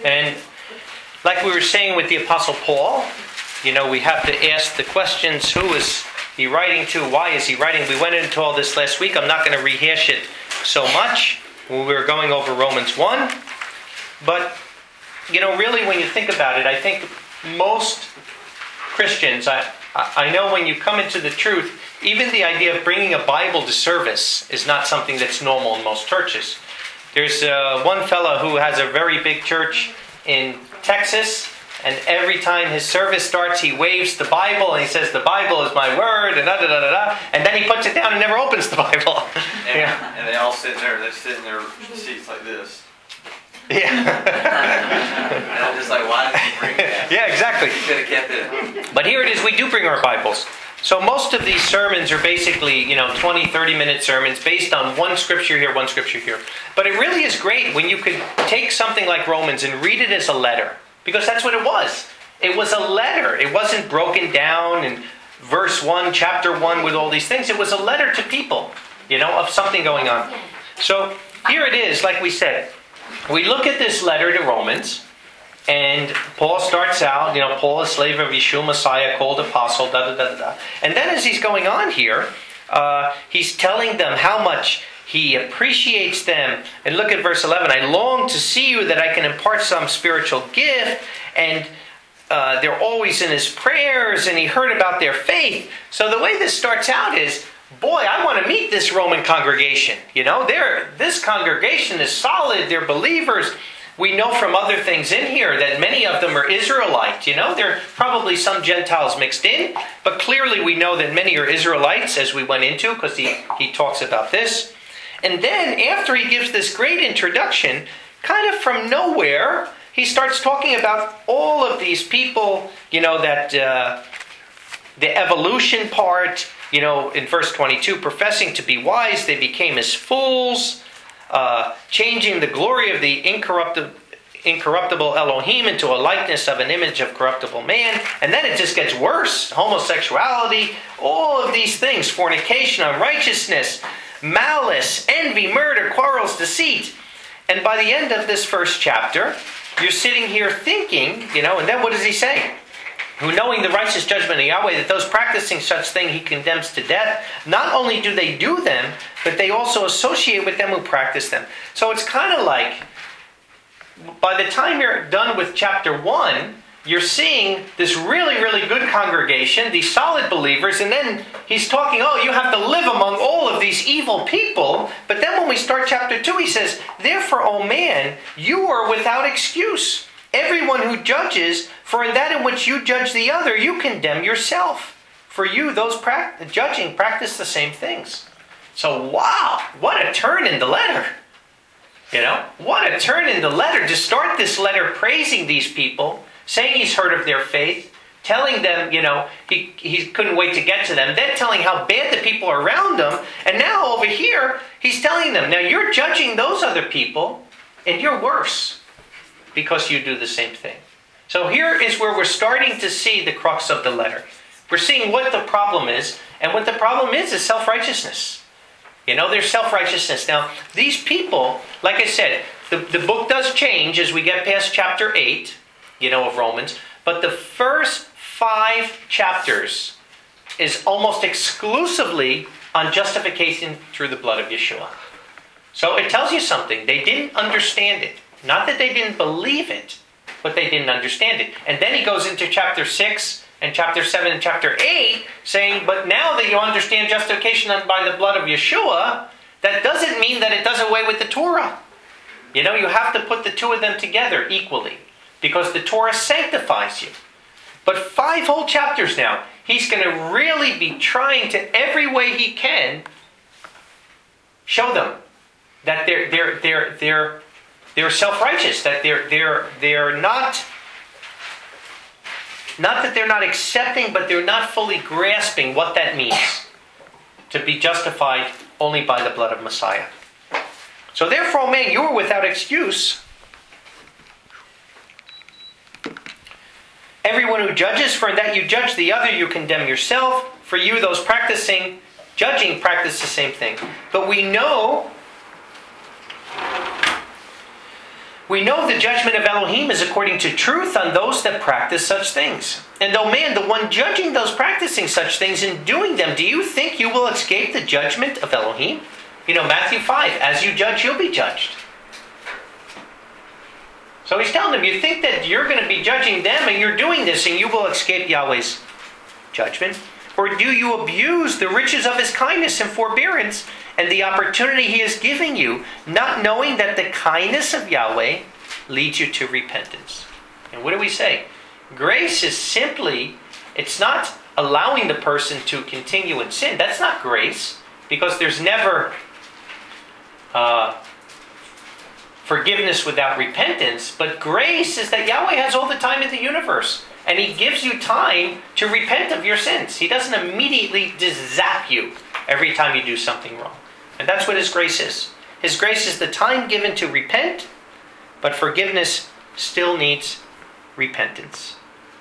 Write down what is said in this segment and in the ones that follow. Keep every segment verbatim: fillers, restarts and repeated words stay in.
And like we were saying with the Apostle Paul, you know, we have to ask the questions, who is he writing to? Why is he writing? We went into all this last week. I'm not going to rehash it so much when we were going over Romans one. But, you know, really when you think about it, I think most Christians, I, I know when you come into the truth, even the idea of bringing a Bible to service is not something that's normal in most churches. There's uh, one fellow who has a very big church in Texas, and every time his service starts, he waves the Bible, and he says, the Bible is my word, and da da da da da, and then he puts it down and never opens the Bible. And, yeah. and they all sit there, they sit in their seats like this. Yeah. And I'm just like, why did you bring that? Yeah, exactly. You could have kept it. But here it is, we do bring our Bibles. So most of these sermons are basically, you know, twenty, thirty minute sermons based on one scripture here, one scripture here. But it really is great when you could take something like Romans and read it as a letter. Because that's what it was. It was a letter. It wasn't broken down in verse one, chapter one with all these things. It was a letter to people, you know, of something going on. So here it is, like we said. We look at this letter to Romans. And Paul starts out, you know, Paul, a slave of Yeshua Messiah, called apostle, da da da da. And then as he's going on here, uh, he's telling them how much he appreciates them. And look at verse eleven. I long to see you that I can impart some spiritual gift. And uh, they're always in his prayers, and he heard about their faith. So the way this starts out is, boy, I want to meet this Roman congregation. You know, they're, this congregation is solid. They're believers. We know from other things in here that many of them are Israelites. You know, there are probably some Gentiles mixed in, but clearly we know that many are Israelites, as we went into, because he, he talks about this. And then, after he gives this great introduction, kind of from nowhere, he starts talking about all of these people, you know, that uh, the evolution part, you know, in verse twenty-two, professing to be wise, they became as fools. Uh, changing the glory of the incorruptible, incorruptible Elohim into a likeness of an image of corruptible man. And then it just gets worse. Homosexuality, all of these things, fornication, unrighteousness, malice, envy, murder, quarrels, deceit. And by the end of this first chapter, you're sitting here thinking, you know, and then what does he say? Who, knowing the righteous judgment of Yahweh, that those practicing such thing he condemns to death, not only do they do them, but they also associate with them who practice them. So it's kind of like, by the time you're done with chapter one, you're seeing this really, really good congregation, these solid believers, and then he's talking, oh, you have to live among all of these evil people. But then when we start chapter two, he says, therefore, O man, you are without excuse. Everyone who judges, for in that in which you judge the other, you condemn yourself. For you, those pra- judging, practice the same things. So, wow, what a turn in the letter. You know, what a turn in the letter to start this letter praising these people, saying he's heard of their faith, telling them, you know, he, he couldn't wait to get to them, then telling how bad the people are around them, and now over here, he's telling them, now you're judging those other people, and you're worse. Because you do the same thing. So here is where we're starting to see the crux of the letter. We're seeing what the problem is, and what the problem is is self-righteousness. You know, there's self-righteousness. Now, these people, like I said, the, the book does change as we get past chapter eight, you know, of Romans, but the first five chapters is almost exclusively on justification through the blood of Yeshua. So it tells you something. They didn't understand it. Not that they didn't believe it, but they didn't understand it. And then he goes into chapter six and chapter seven and chapter eight saying, but now that you understand justification by the blood of Yeshua, that doesn't mean that it does away with the Torah. You know, you have to put the two of them together equally because the Torah sanctifies you. But five whole chapters now, he's going to really be trying to, every way he can, show them that they're they're they're they're They're self-righteous, that they're they're they're not not that they're not accepting, but they're not fully grasping what that means to be justified only by the blood of Messiah. So therefore, man, you are without excuse. Everyone who judges, for in that you judge the other, you condemn yourself. For you, those practicing judging, practice the same thing. But we know We know the judgment of Elohim is according to truth on those that practice such things. And though man, the one judging those practicing such things and doing them, do you think you will escape the judgment of Elohim? You know, Matthew five, as you judge, you'll be judged. So he's telling them, you think that you're going to be judging them and you're doing this and you will escape Yahweh's judgment? Or do you abuse the riches of his kindness and forbearance and the opportunity he is giving you, not knowing that the kindness of Yahweh leads you to repentance? And what do we say? Grace is simply, it's not allowing the person to continue in sin. That's not grace, because there's never uh, forgiveness without repentance. But grace is that Yahweh has all the time in the universe. And he gives you time to repent of your sins. He doesn't immediately just zap you every time you do something wrong. And that's what his grace is. His grace is the time given to repent, but forgiveness still needs repentance.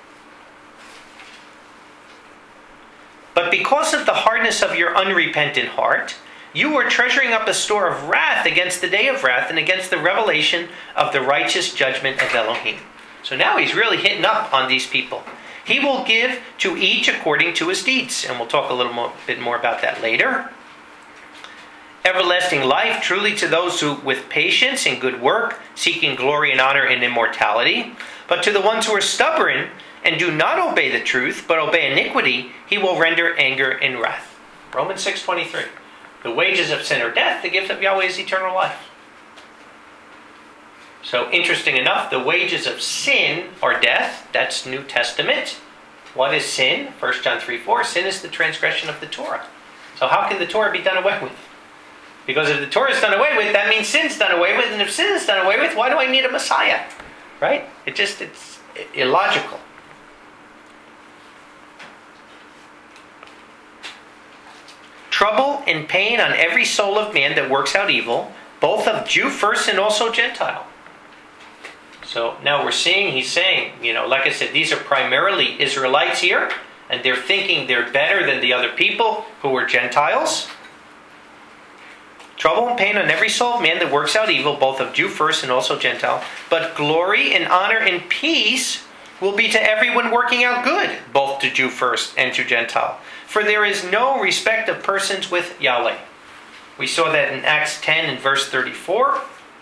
But because of the hardness of your unrepentant heart, you are treasuring up a store of wrath against the day of wrath and against the revelation of the righteous judgment of Elohim. So now he's really hitting up on these people. He will give to each according to his deeds. And we'll talk a little more, bit more about that later. Everlasting life truly to those who, with patience and good work, seeking glory and honor and immortality. But to the ones who are stubborn and do not obey the truth, but obey iniquity, he will render anger and wrath. Romans six twenty-three. The wages of sin are death, the gift of Yahweh is eternal life. So, interesting enough, the wages of sin are death. That's New Testament. What is sin? First John three four. Sin is the transgression of the Torah. So how can the Torah be done away with? Because if the Torah is done away with, that means sin's done away with. And if sin is done away with, why do I need a Messiah? Right? It just, it's illogical. Trouble and pain on every soul of man that works out evil, both of Jew first and also Gentile. So now we're seeing, he's saying, you know, like I said, these are primarily Israelites here, and they're thinking they're better than the other people who were Gentiles. Trouble and pain on every soul of man that works out evil, both of Jew first and also Gentile. But glory and honor and peace will be to everyone working out good, both to Jew first and to Gentile. For there is no respect of persons with Yahweh. We saw that in Acts ten and verse thirty-four.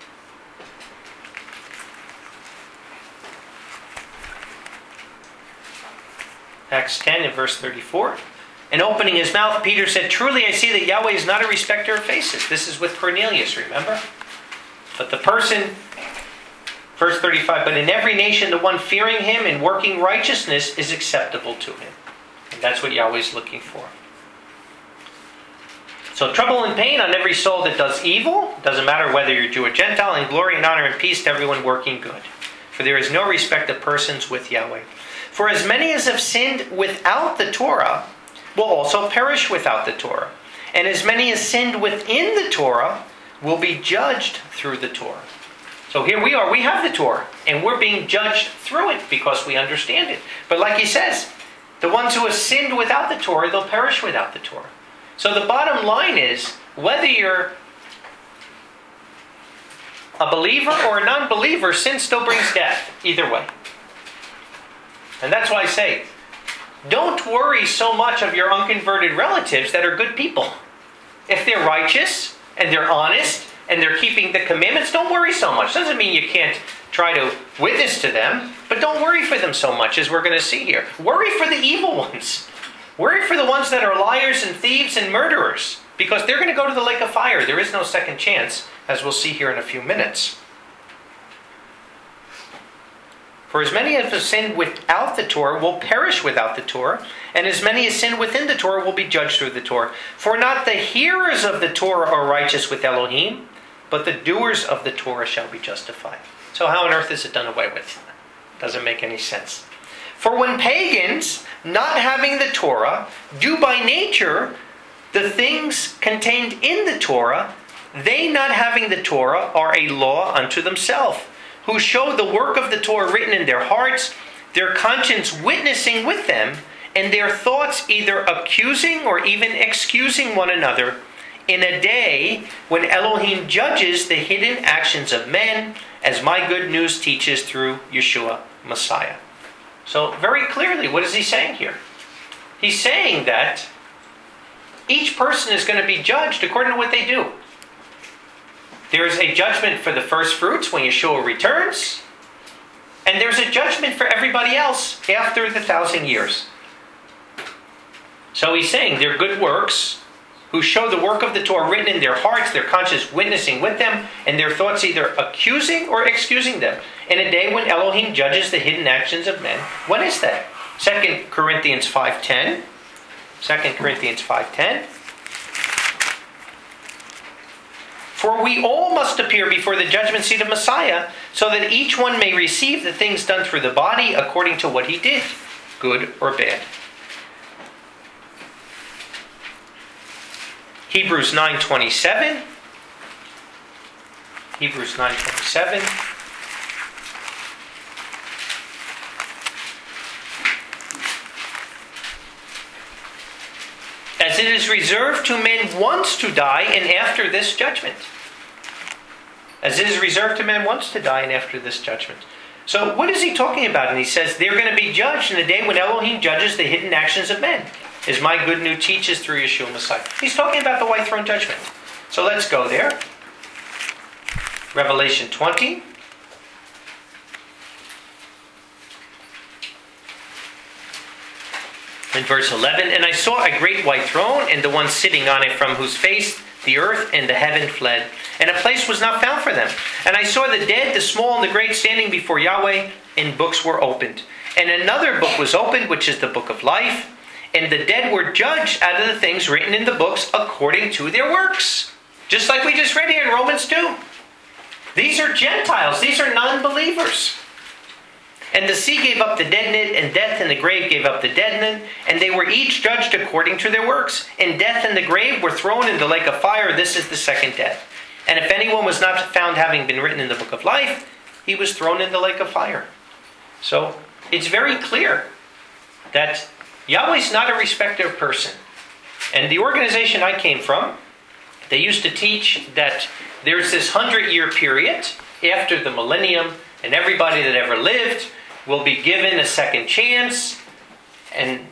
Acts ten and verse thirty-four. And opening his mouth, Peter said, "Truly I see that Yahweh is not a respecter of faces." This is with Cornelius, remember? But the person, verse thirty-five, "But in every nation the one fearing him and working righteousness is acceptable to him." And that's what Yahweh is looking for. So trouble and pain on every soul that does evil. Doesn't matter whether you're Jew or Gentile. And glory and honor and peace to everyone working good. For there is no respect of persons with Yahweh. For as many as have sinned without the Torah will also perish without the Torah. And as many as sinned within the Torah will be judged through the Torah. So here we are, we have the Torah, and we're being judged through it because we understand it. But like he says, the ones who have sinned without the Torah, they'll perish without the Torah. So the bottom line is, whether you're a believer or a non-believer, sin still brings death, either way. And that's why I say, don't worry so much of your unconverted relatives that are good people. If they're righteous and they're honest and they're keeping the commandments, don't worry so much. Doesn't mean you can't try to witness to them, but don't worry for them so much, as we're going to see here. Worry for the evil ones. Worry for the ones that are liars and thieves and murderers, because they're going to go to the lake of fire. There is no second chance, as we'll see here in a few minutes. For as many as have sinned without the Torah will perish without the Torah, and as many as sin within the Torah will be judged through the Torah. For not the hearers of the Torah are righteous with Elohim, but the doers of the Torah shall be justified. So how on earth is it done away with? Doesn't make any sense. For when pagans, not having the Torah, do by nature the things contained in the Torah, they not having the Torah are a law unto themselves, who show the work of the Torah written in their hearts, their conscience witnessing with them, and their thoughts either accusing or even excusing one another. in a day when Elohim judges the hidden actions of men, as my good news teaches through Yeshua, Messiah. So very clearly, what is he saying here? He's saying that each person is going to be judged according to what they do. There is a judgment for the first fruits when Yeshua returns, and there's a judgment for everybody else after the thousand years. So he's saying their good works, who show the work of the Torah written in their hearts, their conscience witnessing with them, and their thoughts either accusing or excusing them, in a day when Elohim judges the hidden actions of men. When is that? Second Corinthians five ten. Second Corinthians five ten. For we all must appear before the judgment seat of Messiah, so that each one may receive the things done through the body according to what he did, good or bad. Hebrews nine twenty-seven. Hebrews nine twenty-seven. As it is reserved to men once to die, and after this judgment. As it is reserved to men once to die, and after this judgment. So what is he talking about? And he says they're going to be judged in the day when Elohim judges the hidden actions of men, as my good news teaches through Yeshua Messiah. He's talking about the white throne judgment. So let's go there. Revelation twenty. In verse eleven, and I saw a great white throne, and the one sitting on it, from whose face the earth and the heaven fled, and a place was not found for them. And I saw the dead, the small and the great, standing before Yahweh, and books were opened. And another book was opened, which is the book of life. And the dead were judged out of the things written in the books according to their works. Just like we just read here in Romans two. These are Gentiles. These are non-believers. And the sea gave up the dead in it, and death and the grave gave up the dead in it, and they were each judged according to their works. And death and the grave were thrown in the lake of fire. This is the second death. And if anyone was not found having been written in the book of life, he was thrown in the lake of fire. So it's very clear that Yahweh's not a respecter of person. And the organization I came from, they used to teach that there's this hundred-year period after the millennium, and everybody that ever lived will be given a second chance. And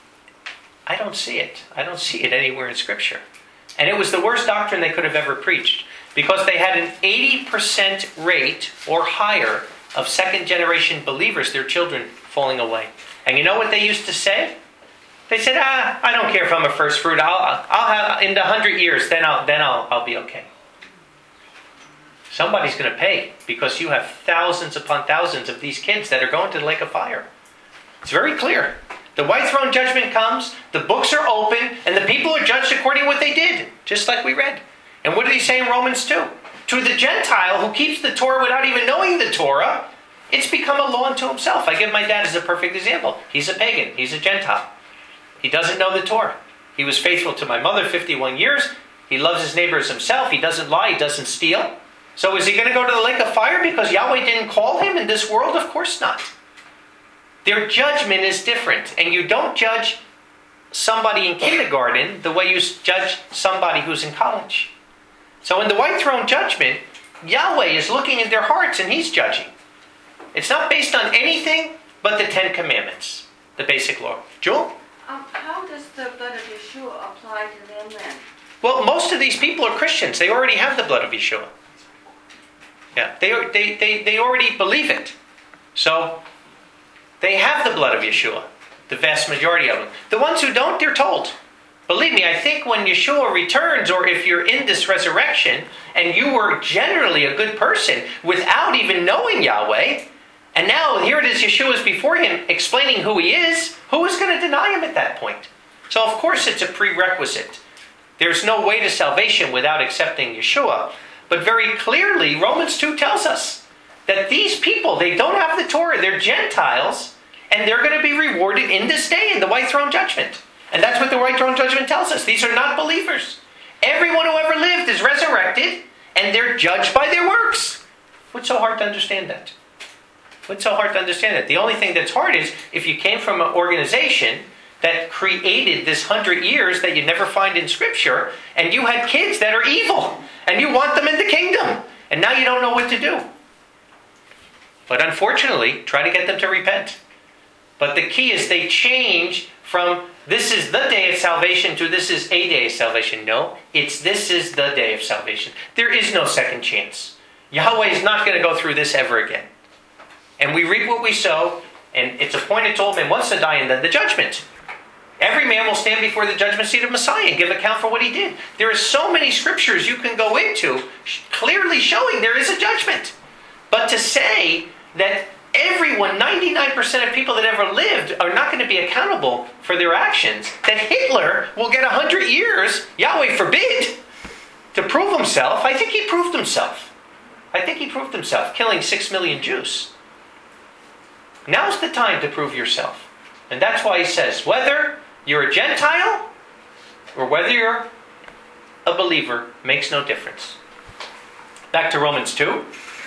I don't see it. I don't see it anywhere in Scripture. And it was the worst doctrine they could have ever preached, because they had an eighty percent rate or higher of second-generation believers, their children falling away. And you know what they used to say? They said, ah, I don't care if I'm a first fruit. I'll, I'll have, in the hundred years, then I'll, then I'll, I'll be okay. Somebody's going to pay, because you have thousands upon thousands of these kids that are going to the lake of fire. It's very clear. The white throne judgment comes, the books are open, and the people are judged according to what they did, just like we read. And what did he say in Romans two? To the Gentile who keeps the Torah without even knowing the Torah, it's become a law unto himself. I give my dad as a perfect example. He's a pagan. He's a Gentile. He doesn't know the Torah. He was faithful to my mother fifty-one years. He loves his neighbor as himself. He doesn't lie. He doesn't steal. So is he going to go to the lake of fire because Yahweh didn't call him in this world? Of course not. Their judgment is different. And you don't judge somebody in kindergarten the way you judge somebody who's in college. So in the white throne judgment, Yahweh is looking in their hearts and he's judging. It's not based on anything but the Ten Commandments, the basic law. Jewel? Um, how does the blood of Yeshua apply to them then? Well, most of these people are Christians. They already have the blood of Yeshua. Yeah, they, they, they, they already believe it. So, they have the blood of Yeshua. The vast majority of them. The ones who don't, they're told. Believe me, I think when Yeshua returns, or if you're in this resurrection, and you were generally a good person without even knowing Yahweh, and now here it is, Yeshua is before him explaining who he is, who is going to deny him at that point? So of course it's a prerequisite. There's no way to salvation without accepting Yeshua. But very clearly, Romans two tells us that these people, they don't have the Torah, they're Gentiles, and they're going to be rewarded in this day in the white throne judgment. And that's what the white throne judgment tells us. These are not believers. Everyone who ever lived is resurrected, and they're judged by their works. What's so hard to understand that? What's so hard to understand that? The only thing that's hard is if you came from an organization that created this hundred years that you never find in Scripture, and you had kids that are evil, and you want them in the kingdom, and now you don't know what to do. But unfortunately, try to get them to repent. But the key is they change from this is the day of salvation to this is a day of salvation. No, it's this is the day of salvation. There is no second chance. Yahweh is not going to go through this ever again. And we reap what we sow, and it's appointed to all men once to die and then the judgment. Every man will stand before the judgment seat of Messiah and give account for what he did. There are so many scriptures you can go into clearly showing there is a judgment. But to say that everyone, ninety-nine percent of people that ever lived are not going to be accountable for their actions, that Hitler will get one hundred years, Yahweh forbid, to prove himself, I think he proved himself. I think he proved himself, killing six million Jews. Now's the time to prove yourself. And that's why he says, whether you're a Gentile or whether you're a believer, makes no difference. Back to Romans two.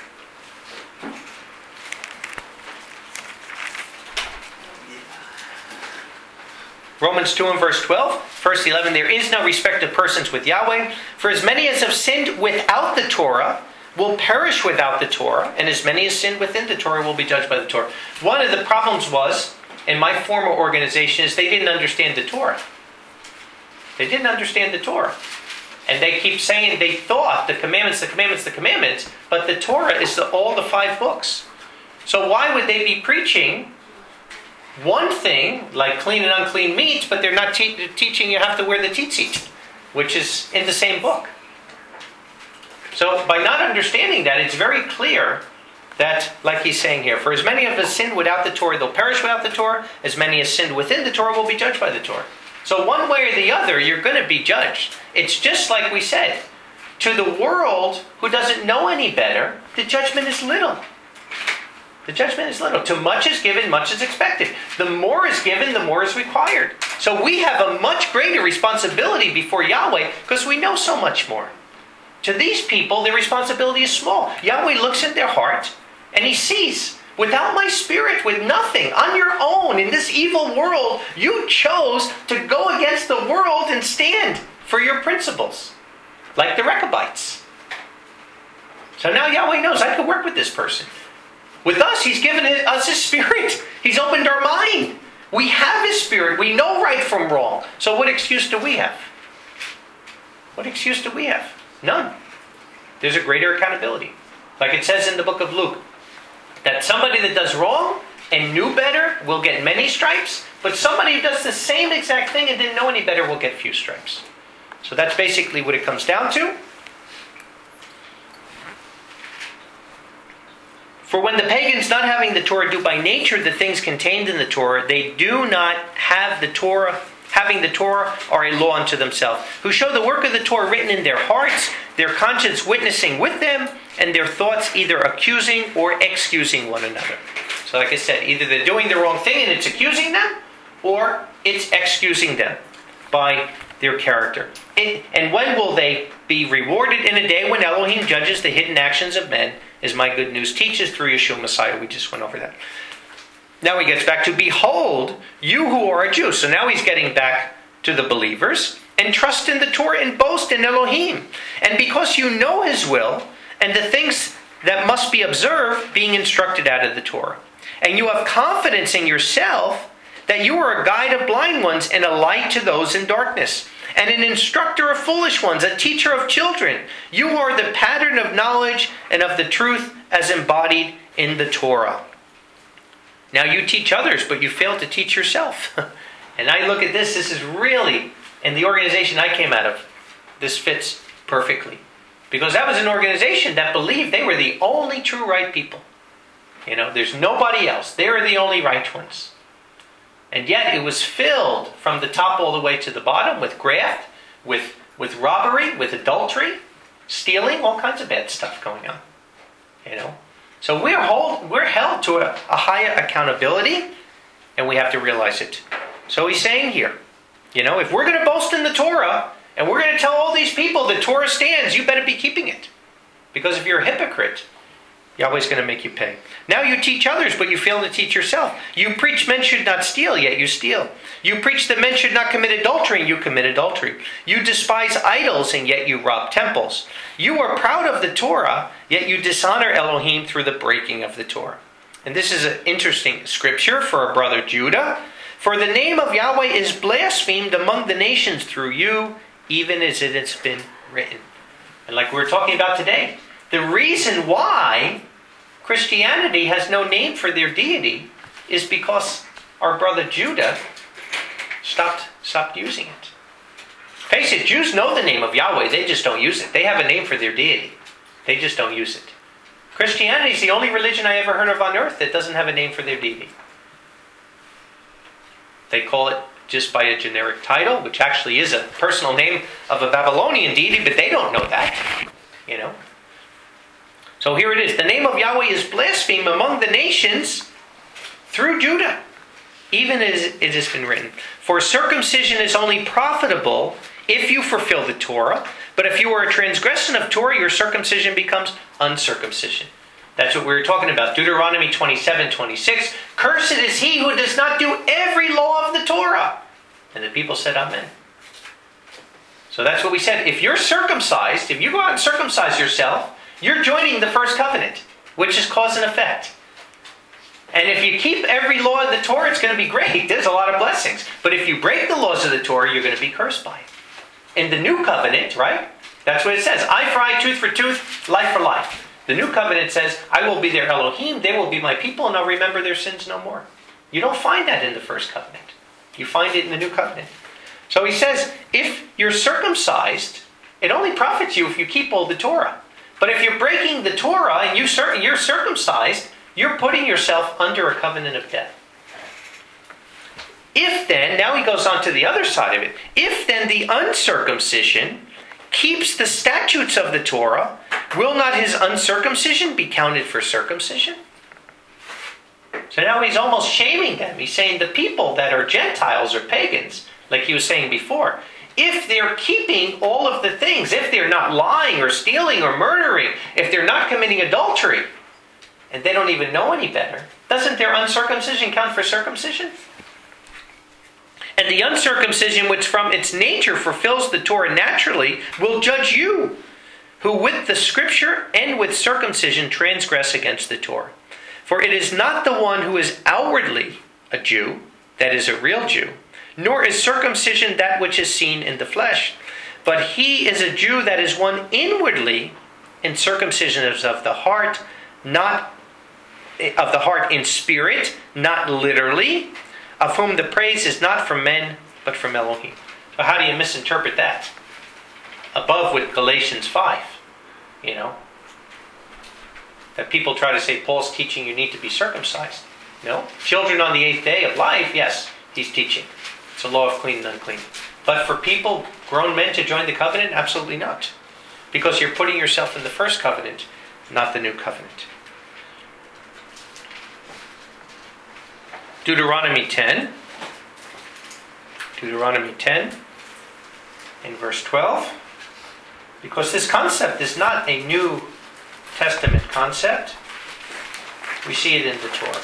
Romans two and verse twelve, verse eleven, there is no respect of persons with Yahweh, for as many as have sinned without the Torah will perish without the Torah, and as many as sinned within the Torah will be judged by the Torah. One of the problems was, in my former organization, is they didn't understand the Torah. They didn't understand the Torah. And they keep saying they thought the commandments, the commandments, the commandments, but the Torah is the, all the five books. So why would they be preaching one thing, like clean and unclean meats, but they're not te- teaching you have to wear the tzitzit, which is in the same book? So by not understanding that, it's very clear that, like he's saying here, for as many of us sinned without the Torah, they'll perish without the Torah. As many as sinned within the Torah will be judged by the Torah. So one way or the other, you're going to be judged. It's just like we said. To the world who doesn't know any better, the judgment is little. The judgment is little. To much is given, much is expected. The more is given, the more is required. So we have a much greater responsibility before Yahweh because we know so much more. To these people, their responsibility is small. Yahweh looks in their heart and he sees, without my spirit, with nothing, on your own, in this evil world, you chose to go against the world and stand for your principles. Like the Rechabites. So now Yahweh knows I could work with this person. With us, he's given us his spirit. He's opened our mind. We have his spirit. We know right from wrong. So what excuse do we have? What excuse do we have? None. There's a greater accountability. Like it says in the book of Luke, that somebody that does wrong and knew better will get many stripes, but somebody who does the same exact thing and didn't know any better will get few stripes. So that's basically what it comes down to. For when the pagans, not having the Torah, do by nature the things contained in the Torah, they do not have the Torah, having the Torah, are a law unto themselves, who show the work of the Torah written in their hearts, their conscience witnessing with them, and their thoughts either accusing or excusing one another. So like I said, either they're doing the wrong thing and it's accusing them, or it's excusing them by their character. It, and when will they be rewarded? In a day when Elohim judges the hidden actions of men, as my good news teaches through Yeshua Messiah. We just went over that. Now he gets back to, behold, you who are a Jew. So now he's getting back to the believers. And trust in the Torah and boast in Elohim. And because you know his will, and the things that must be observed, being instructed out of the Torah. And you have confidence in yourself that you are a guide of blind ones and a light to those in darkness, and an instructor of foolish ones, a teacher of children. You are the pattern of knowledge and of the truth as embodied in the Torah. Now you teach others, but you fail to teach yourself. And I look at this, this is really, in the organization I came out of, this fits perfectly. Because that was an organization that believed they were the only true right people. You know, there's nobody else. They were the only right ones. And yet it was filled from the top all the way to the bottom with graft, with, with robbery, with adultery, stealing, all kinds of bad stuff going on. You know? So we're, hold, we're held to a, a higher accountability, and we have to realize it. So he's saying here, you know, if we're going to boast in the Torah, and we're going to tell all these people the Torah stands, you better be keeping it. Because if you're a hypocrite, Yahweh's going to make you pay. Now you teach others, but you fail to teach yourself. You preach men should not steal, yet you steal. You preach that men should not commit adultery, and you commit adultery. You despise idols, and yet you rob temples. You are proud of the Torah, yet you dishonor Elohim through the breaking of the Torah. And this is an interesting scripture for our brother Judah. For the name of Yahweh is blasphemed among the nations through you, even as it has been written. And like we were talking about today, the reason why Christianity has no name for their deity is because our brother Judah stopped, stopped using it. Face it, Jews know the name of Yahweh, they just don't use it. They have a name for their deity. They just don't use it. Christianity is the only religion I ever heard of on earth that doesn't have a name for their deity. They call it just by a generic title, which actually is a personal name of a Babylonian deity, but they don't know that. You know? So here it is. The name of Yahweh is blasphemed among the nations through Judah, even as it has been written. For circumcision is only profitable if you fulfill the Torah, but if you are a transgression of Torah, your circumcision becomes uncircumcision. That's what we were talking about. Deuteronomy twenty-seven twenty-six. Cursed is he who does not do every law of the Torah. And the people said, Amen. So that's what we said. If you're circumcised, if you go out and circumcise yourself, you're joining the first covenant, which is cause and effect. And if you keep every law of the Torah, it's going to be great. There's a lot of blessings. But if you break the laws of the Torah, you're going to be cursed by it. In the new covenant, right? That's what it says. Eye for eye, tooth for tooth, life for life. The new covenant says, I will be their Elohim, they will be my people, and I'll remember their sins no more. You don't find that in the first covenant. You find it in the new covenant. So he says, if you're circumcised, it only profits you if you keep all the Torah. But if you're breaking the Torah and you cir- you're circumcised, you're putting yourself under a covenant of death. If then, now he goes on to the other side of it, if then the uncircumcision keeps the statutes of the Torah, will not his uncircumcision be counted for circumcision? So now he's almost shaming them. He's saying the people that are Gentiles or pagans, like he was saying before, if they're keeping all of the things, if they're not lying or stealing or murdering, if they're not committing adultery, and they don't even know any better, doesn't their uncircumcision count for circumcision? And the uncircumcision, which from its nature fulfills the Torah naturally, will judge you, who with the scripture and with circumcision transgress against the Torah. For it is not the one who is outwardly a Jew, that is a real Jew, nor is circumcision that which is seen in the flesh, but he is a Jew that is one inwardly, and circumcision is of the heart, not of the heart in spirit, not literally, of whom the praise is not from men, but from Elohim. So how do you misinterpret that? Above with Galatians five, you know, that people try to say Paul's teaching you need to be circumcised. No. Children on the eighth day of life, yes, he's teaching. It's a law of clean and unclean. But for people, grown men, to join the covenant, absolutely not. Because you're putting yourself in the first covenant, not the new covenant. Deuteronomy ten. Deuteronomy ten in verse twelve. Because this concept is not a New Testament concept. We see it in the Torah.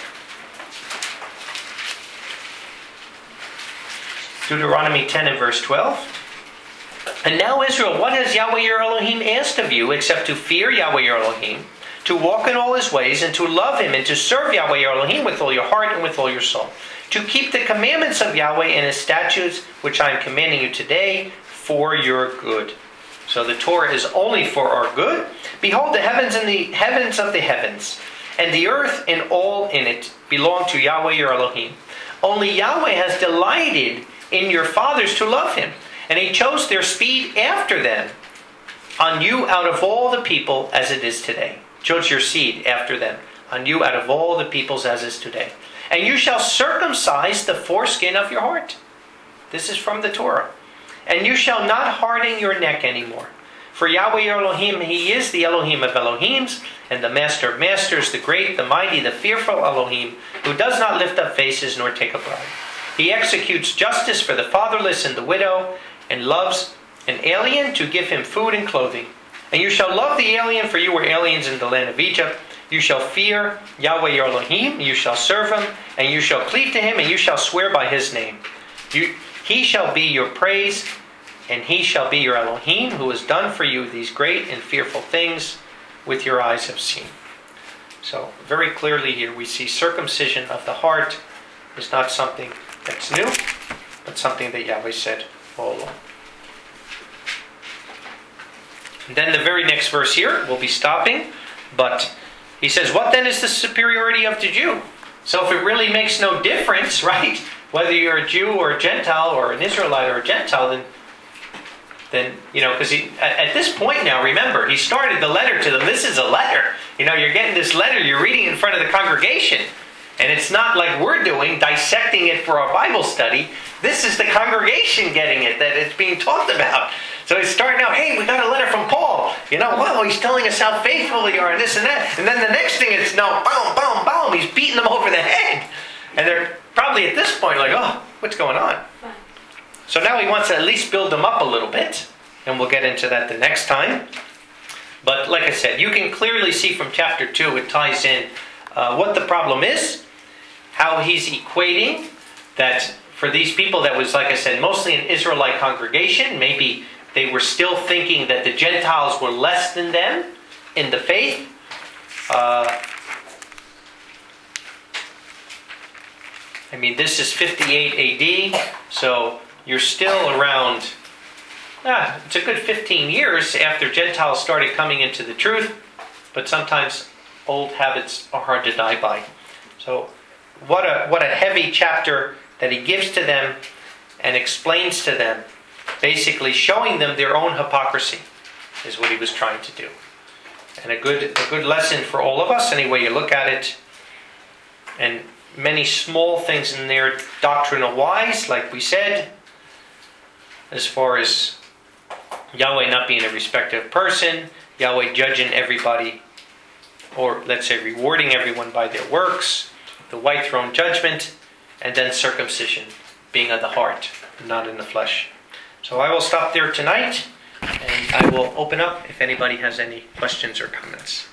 Deuteronomy ten and verse twelve. And now Israel, what has Yahweh your Elohim asked of you except to fear Yahweh your Elohim, to walk in all his ways, and to love him, and to serve Yahweh your Elohim with all your heart and with all your soul, to keep the commandments of Yahweh and his statutes, which I am commanding you today, for your good. So the Torah is only for our good. Behold, the heavens and the heavens of the heavens, and the earth and all in it, belong to Yahweh your Elohim. Only Yahweh has delighted in your fathers to love him, and he chose their speed after them on you out of all the people as it is today. Chose your seed after them on you out of all the peoples as is today. And you shall circumcise the foreskin of your heart. This is from the Torah. And you shall not harden your neck anymore. For Yahweh your Elohim, he is the Elohim of Elohims, and the Master of Masters, the great, the mighty, the fearful Elohim, who does not lift up faces nor take a bribe. He executes justice for the fatherless and the widow, and loves an alien to give him food and clothing. And you shall love the alien, for you were aliens in the land of Egypt. You shall fear Yahweh your Elohim, you shall serve him, and you shall cleave to him, and you shall swear by his name. You, he shall be your praise, and he shall be your Elohim, who has done for you these great and fearful things with your eyes have seen. So, very clearly here we see circumcision of the heart is not something that's new, but something that Yahweh said all along. And then the very next verse here, we'll be stopping, but he says, what then is the superiority of the Jew? So if it really makes no difference, right, whether you're a Jew or a Gentile or an Israelite or a Gentile, then, then you know, because at, at this point now, remember, he started the letter to them. This is a letter. You know, you're getting this letter, you're reading it in front of the congregation. And it's not like we're doing, dissecting it for our Bible study. This is the congregation getting it, that it's being talked about. So he's starting out, hey, we got a letter from Paul. You know, wow, he's telling us how faithful we are and this and that. And then the next thing it's, no, boom, boom, boom, he's beating them over the head. And they're probably at this point like, oh, what's going on? So now he wants to at least build them up a little bit. And we'll get into that the next time. But like I said, you can clearly see from chapter two, it ties in uh, what the problem is, how he's equating that for these people that was, like I said, mostly an Israelite congregation, maybe they were still thinking that the Gentiles were less than them in the faith. Uh, I mean, this is fifty-eight A D, so you're still around, ah, it's a good fifteen years after Gentiles started coming into the truth, but sometimes old habits are hard to die by. So what a what a heavy chapter that he gives to them and explains to them, basically showing them their own hypocrisy is what he was trying to do. And a good a good lesson for all of us, any way you look at it. And many small things in there, doctrinal wise, like we said, as far as Yahweh not being a respective person, Yahweh judging everybody, or let's say rewarding everyone by their works, the white throne judgment, and then circumcision being of the heart, not in the flesh. So I will stop there tonight, and I will open up if anybody has any questions or comments.